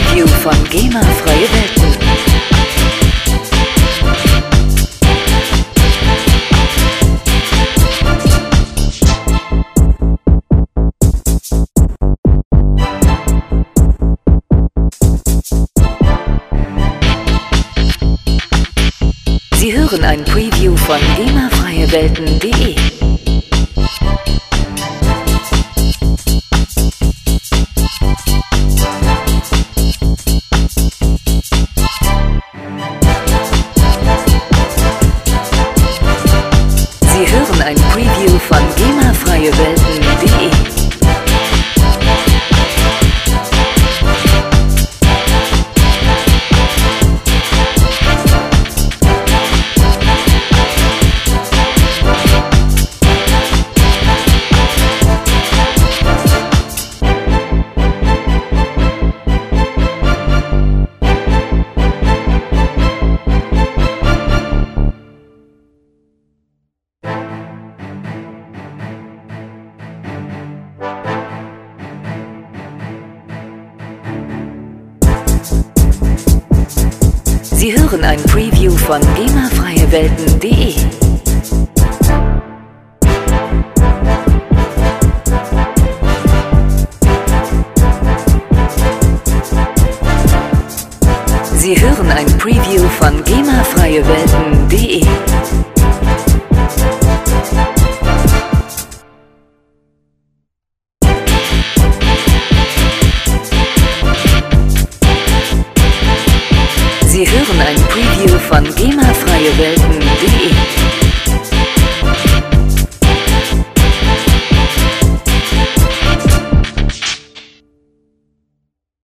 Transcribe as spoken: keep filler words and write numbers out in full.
Preview von GEMA Freie Welten. Sie hören ein Preview von GEMA Freie Welten punkt de. Sie hören ein Preview von GEMA Freie Welten punkt de. Sie hören ein Preview von GEMA Freie Welten punkt de. Sie hören ein Preview von GEMA Freie Welten punkt de. Sie hören ein Preview von GEMA Freie Welten punkt de.